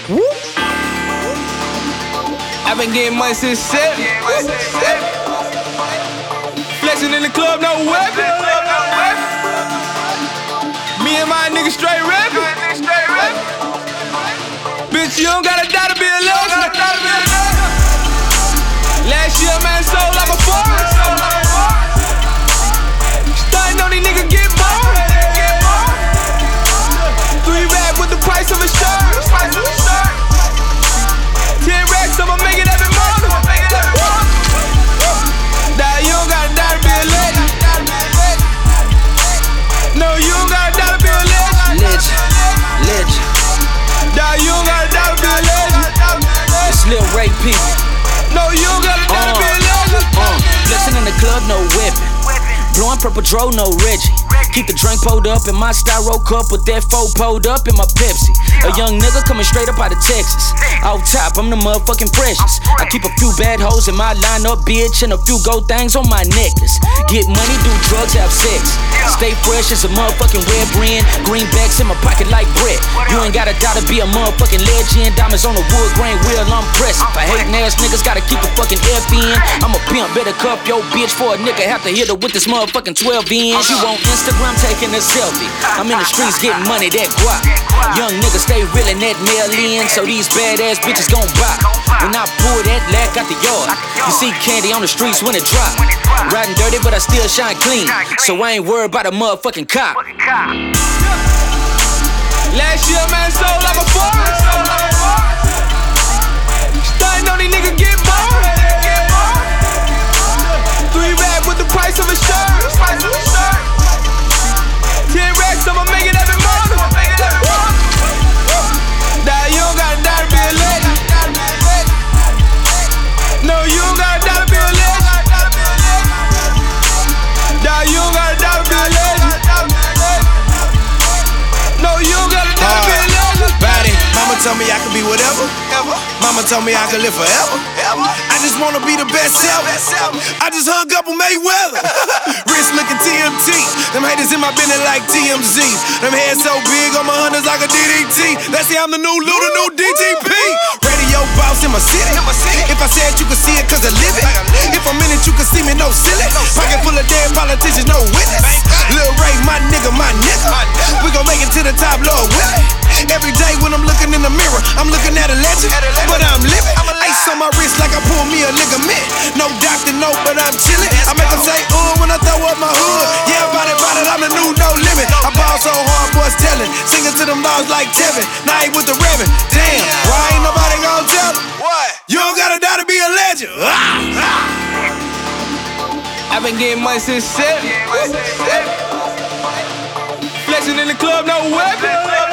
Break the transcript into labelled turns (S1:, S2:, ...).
S1: I've been getting money since 7. Flexing in the club, no weapon. Me and my niggas straight rapping. Bitch, you don't gotta die to be a legend. Last year, man, sold like a forest. Stuntin' on these niggas get bored. 3 racks with the price of a shirt. 10 racks, I'ma make it every morning. Nah, you don't gotta die to be a legend. No, you don't gotta die to be a legend.
S2: Legend.
S1: Nah, you don't gotta die to be a legend.
S2: It's Lil Ray P.
S1: No, you don't gotta die to be a legend.
S2: Flexing in the club, no weapon. Blowing purple dro, no Reggie. Keep the drink pulled up in my styro cup with that 4 pulled up in my Pepsi. A young nigga coming straight up out of Texas. Off top, I'm the motherfucking freshest. I keep a few bad hoes in my lineup, bitch, and a few gold things on my necklace. Get money, do drugs, have sex. Stay fresh as a motherfucking red brand. Greenbacks in my pocket like bread. You ain't gotta die to be a motherfucking legend. Diamonds on the wood grain wheel, I'm pressed. If I hatin' ass niggas gotta keep a fucking F in. I'm a pimp, better cuff your bitch for a nigga have to hit her with this motherfucking 12 inch. You on Instagram taking a selfie. I'm in the streets getting money, that guap. Young niggas stay reelin' that mail in, so these badass bitches gon' buy. When I pull that lack out the yard, you see candy on the streets when it drop. Riding dirty, but I still shine clean, so I ain't worried about a motherfucking cop.
S1: Last year, man, sold like a forest. Stuntin' on these niggas get bored. 3 racks with the price of a shirt. 10 racks, I'ma make it every morning. Nah, you don't gotta die to be a legend. No, you don't gotta die to be a legend. Nah, you don't gotta die to be a legend. No, you don't gotta die to be a legend.
S3: Body, mama told me I could be whatever. Mama told me I could live forever. I just wanna be the best ever. I just hung up on Mayweather. Wrist looking TMT. Them haters in my business like TMZ. Them heads so big on my hunters like a DDT. They say I'm the new Lou, the new DTP. Radio boss in my city. If I said you could see it cause I live it. If I'm in it you can see me, no silly. Pocket full of dead politicians, no witness. Lil Ray, my nigga. We gon' make it to the top, Lord willing. Every day when I'm looking in the mirror, I'm looking at a legend, but I'm living. Ice on my wrist like I pull me a ligament. No doctor, no, but I'm chillin'. I make them say, when I throw up my hood. Yeah, about it, I'm the new no limit. I ball so hard, boys tellin'. Singing to them dogs like Tevin. Now I ain't with the Reverend. Damn, why ain't nobody gon' tell them? What? You don't gotta die to be a legend.
S1: I've been getting money since 7. Flexing in the club, no weapon.